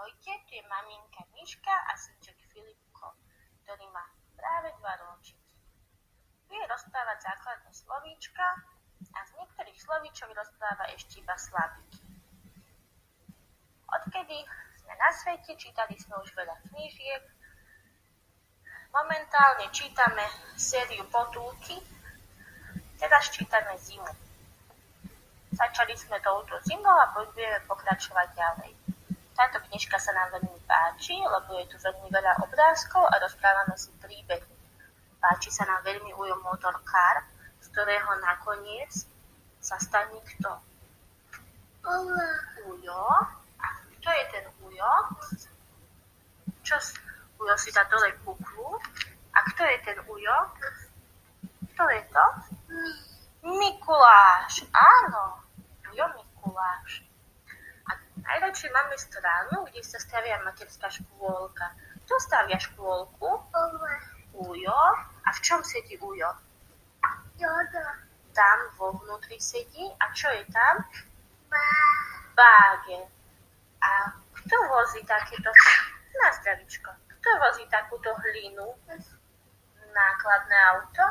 Ahojte, tu je maminka Miška a synček Filipko, ktorý má práve 2 ročíky. Vie rozprávať základné slovíčka a z niektorých slovíčok rozpráva ešte iba slabiky. Odkedy sme na svete, čítali sme už veľa knížiek. Momentálne čítame sériu Potulky, teraz čítame Zimu. Začali sme touto zimou a budeme pokračovať ďalej. Táto knižka sa nám veľmi páči, lebo je tu veľmi veľa obrázkov a rozprávame si príbehy. Páči sa nám veľmi Ujo motorkár, z ktorého nakoniec sa stane kto? Ujo. A kto je ten Ujo? Ujo si dá dole kuklu. A kto je ten Ujo? Kto je to? Mikuláš. Áno, Ujo Mikuláš. Najradšej máme stranu, kde sa stavia materská škôlka. Kto stavia škôlku? Ujo. A v čom sedí Ujo? Tam vo vnútri sedí. A čo je tam? Bágen. A kto vozí takéto... Na zdravičko. Kto vozí takúto hlinu? Nákladné auto?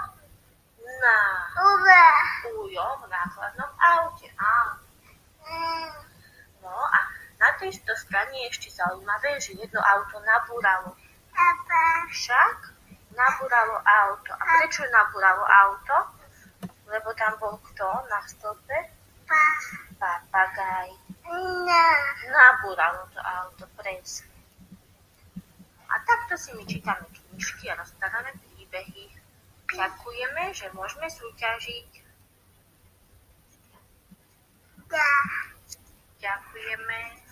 Ujo v nákladnom aute. Áno. No a na tejto strane je ešte zaujímavé, že jedno auto nabúralo. Však nabúralo auto. A prečo nabúralo auto? Lebo tam bol kto na stĺpe? Papagaj. Nabúralo to auto, presne. A takto si my čítame knižky a rozprávame príbehy. Ďakujeme, že môžeme súťažiť. Ďakujeme.